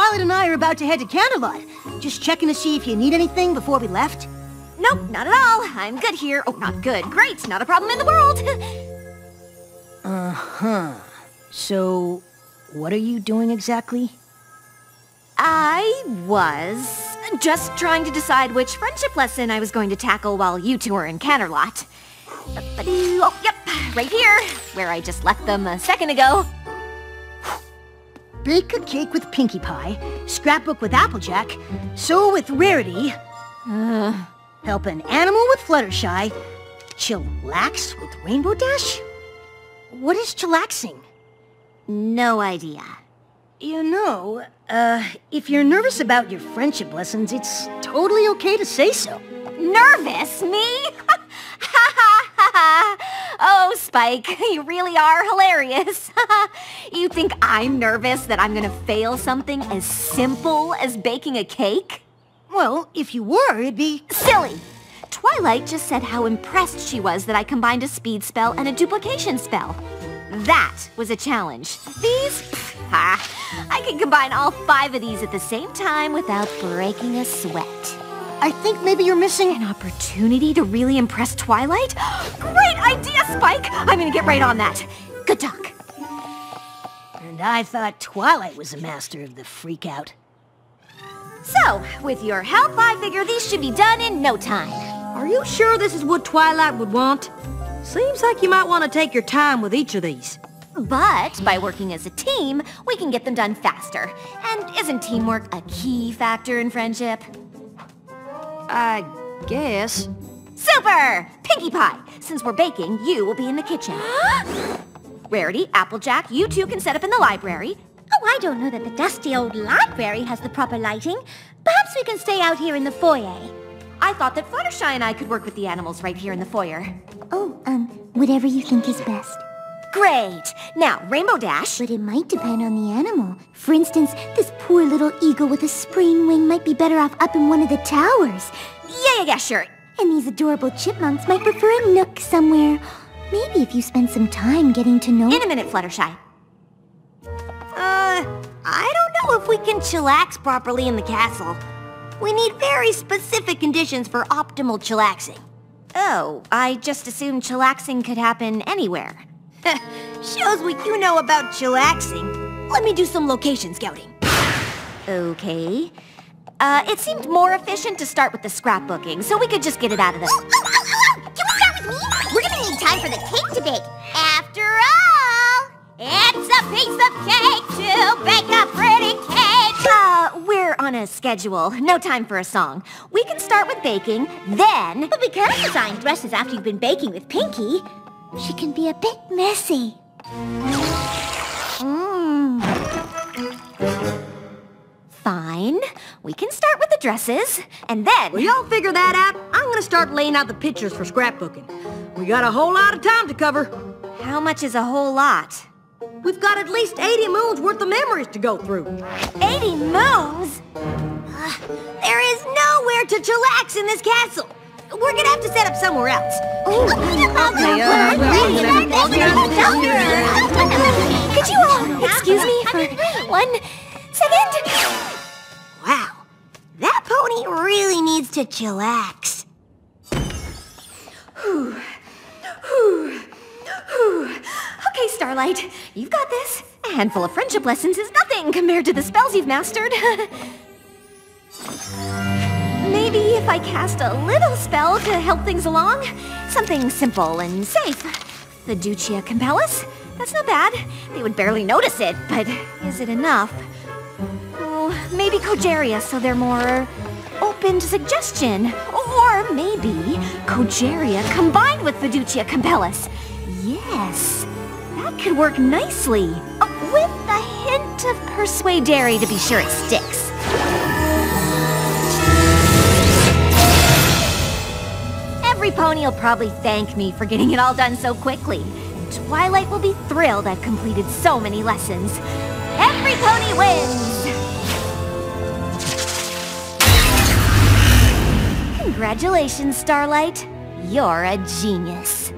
Twilight and I are about to head to Canterlot. Just checking to see if you need anything before we left. Nope, not at all. I'm good here. Oh, not good. Great. Not a problem in the world. Uh-huh. So, what are you doing exactly? I was just trying to decide which friendship lesson I was going to tackle while you two were in Canterlot. Oh, yep, right here, where I just left them a second ago. Bake a cake with Pinkie Pie, scrapbook with Applejack, sew with Rarity, help an animal with Fluttershy, chillax with Rainbow Dash? What is chillaxing? No idea. You know, if you're nervous about your friendship lessons, it's totally okay to say so. Nervous? Me? Oh, Spike, you really are hilarious. You think I'm nervous that I'm gonna fail something as simple as baking a cake? Well, if you were, it'd be... Silly! Twilight just said how impressed she was that I combined a speed spell and a duplication spell. That was a challenge. These? I can combine all 5 of these at the same time without breaking a sweat. I think maybe you're missing... An opportunity to really impress Twilight? Great idea, Spike! I'm gonna get right on that. Good talk. And I thought Twilight was a master of the freak-out. So, with your help, I figure these should be done in no time. Are you sure this is what Twilight would want? Seems like you might want to take your time with each of these. But by working as a team, we can get them done faster. And isn't teamwork a key factor in friendship? I guess. Super! Pinkie Pie! Since we're baking, you will be in the kitchen. Rarity, Applejack, you two can set up in the library. Oh, I don't know that the dusty old library has the proper lighting. Perhaps we can stay out here in the foyer. I thought that Fluttershy and I could work with the animals right here in the foyer. Oh, whatever you think is best. Great! Now, Rainbow Dash. But it might depend on the animal. For instance, this poor little eagle with a sprained wing might be better off up in one of the towers. Yeah, sure. And these adorable chipmunks might prefer a nook somewhere. Maybe if you spend some time getting to know... In a minute, Fluttershy. I don't know if we can chillax properly in the castle. We need very specific conditions for optimal chillaxing. Oh, I just assumed chillaxing could happen anywhere. Shows what you know about chillaxing. Let me do some location scouting. Okay. It seemed more efficient to start with the scrapbooking, so we could just get it out of the... Can we start with me? We're gonna need time for the cake to bake. After all, it's a piece of cake to bake a pretty cake. We're on a schedule. No time for a song. We can start with baking, then... But be careful designing dresses after you've been baking with Pinkie. She can be a bit messy. Fine. We can start with the dresses, and then... Well, y'all figure that out. I'm gonna start laying out the pictures for scrapbooking. We got a whole lot of time to cover. How much is a whole lot? We've got at least 80 moons worth of memories to go through. 80 moons? There is nowhere to chillax in this castle. We're gonna have to set up somewhere else. Could you all excuse me for 1 second? Wow, that pony really needs to chillax. Okay, Starlight, you've got this. A handful of friendship lessons is nothing compared to the spells you've mastered. Maybe if I cast a little spell to help things along. Something simple and safe. Fiducia Compellus? That's not bad. They would barely notice it, but is it enough? Oh, maybe Cogeria, so they're more open to suggestion. Or maybe Cogeria combined with Fiducia Compellus. Yes, that could work nicely. With a hint of Persuadere to be sure it sticks. Every pony will probably thank me for getting it all done so quickly. Twilight will be thrilled I've completed so many lessons. Every pony wins! Congratulations, Starlight. You're a genius.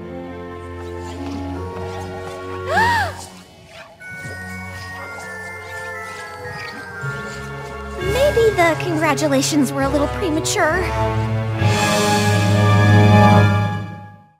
Maybe the congratulations were a little premature.